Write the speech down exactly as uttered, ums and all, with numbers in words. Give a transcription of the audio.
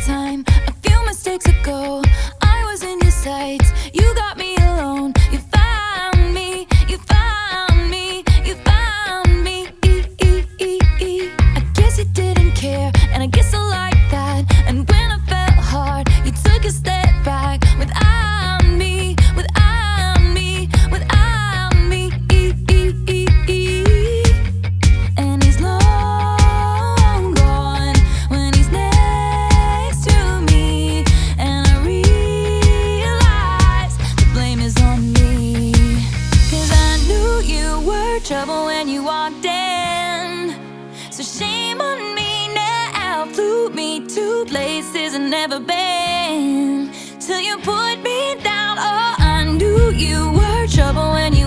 time, a few mistakes ago, I was in your sights. You got me alone. You found me. You found me. You found me. I guess you didn't care, and I guess I like that. And when I felt hard, you took a step back. Without me, without me, without me. And he's long gone when he's next to me, and I realize the blame is on me. Cause I knew you were trouble when you walked in, so shame on me now. Flew me to places I've never been, till you put me down. Oh, I knew you were trouble when you